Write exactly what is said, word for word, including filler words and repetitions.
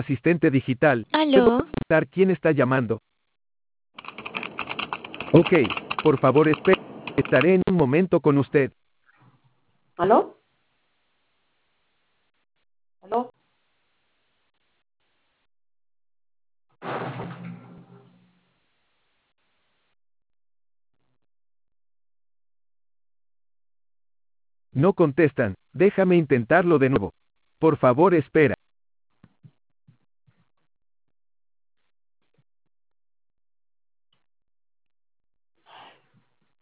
asistente digital. ¿Puedo ¿Aló? preguntar quién está llamando? Ok, por favor espere. Estaré en un momento con usted. ¿Aló? ¿Aló? No contestan. Déjame intentarlo de nuevo. Por favor espera.